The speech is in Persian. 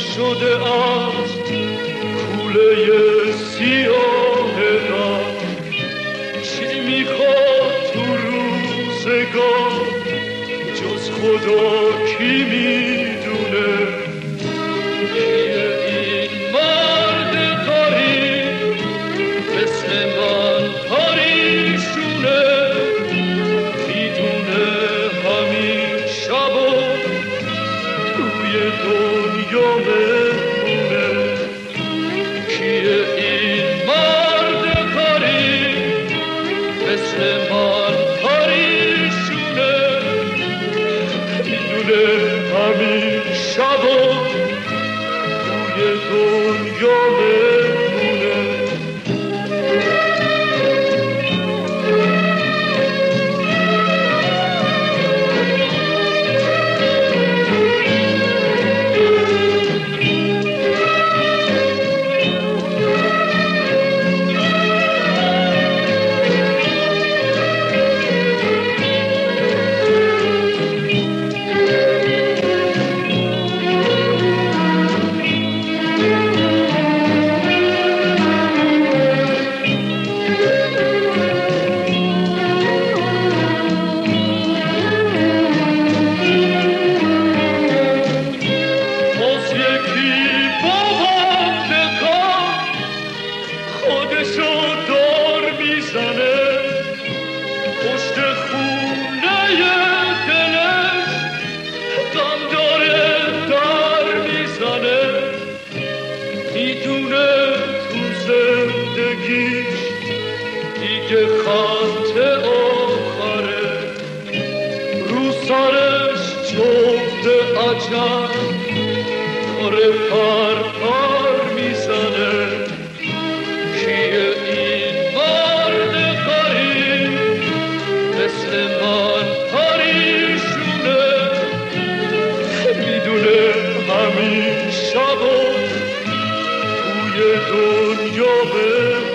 شده از کوله سیاه غم. چی میخواد تو روزگار جز خدا کی میدونه؟ کیه این مرد غریب مثل من پریشونه؟ میدونه همین شبا توی دنیا مهمونه. کیه این مرد غریب مثل من پریشونه؟ میدونه همین شبا توی دنیا مهمونه. میدونه تو زندگیش دیگه خط آخره، رو سرش جفت عجب داره پر میزنه. کیه این مرد غریب مثل من پریشونه؟ میدونه همین شبا توی دنیا